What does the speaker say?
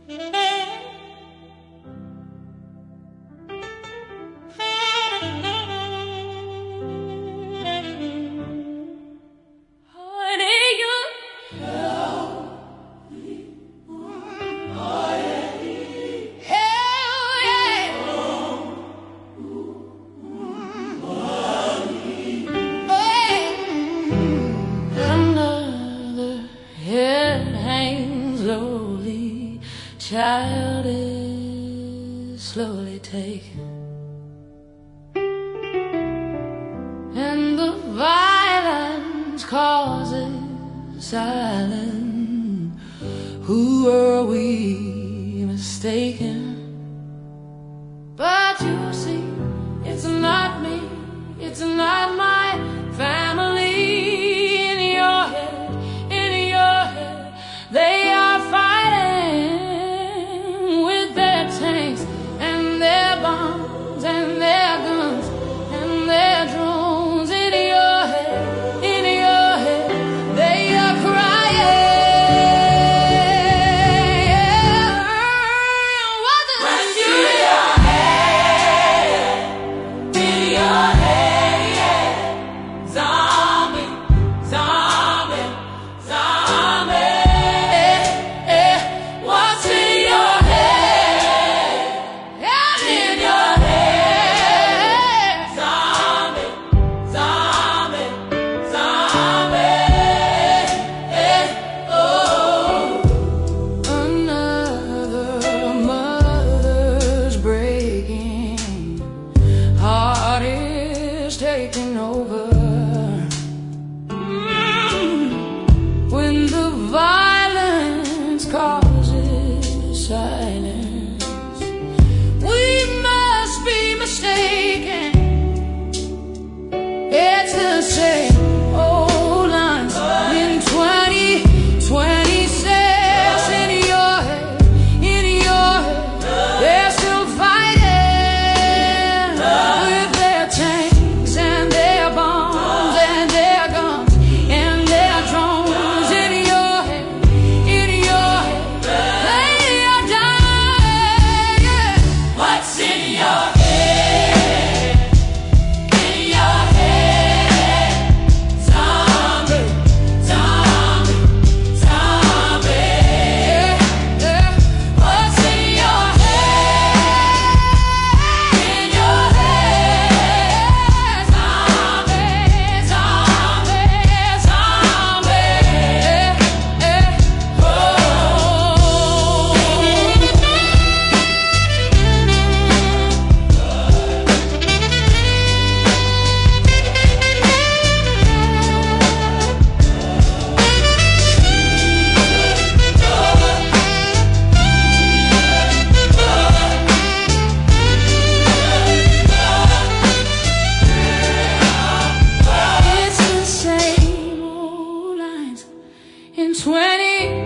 Child is slowly taken, and the violence causes silence. Who are we mistaken? But you see, it's not me, it's not my family. In your head, they are fighting with their tanks and their bombs and their guns and their drones. In your head, they are crying. What does it do? In your head, yeah. Zombie, zombie, zombie. What's in your head? In your head. Zombie, zombie, zombie. Oh, another mother's breaking, heart is taking over. When the violence causes silence, we must be mistaken. It's the same old lines in 2026. In your head, they're still fighting with their tanks and their bombs and their guns and their drones. In your head, they are dying. What's in your head? In your head, zombie, zombie, zombie. What's in your head? In your head, zombie, zombie, zombie. It's the same old lines in 20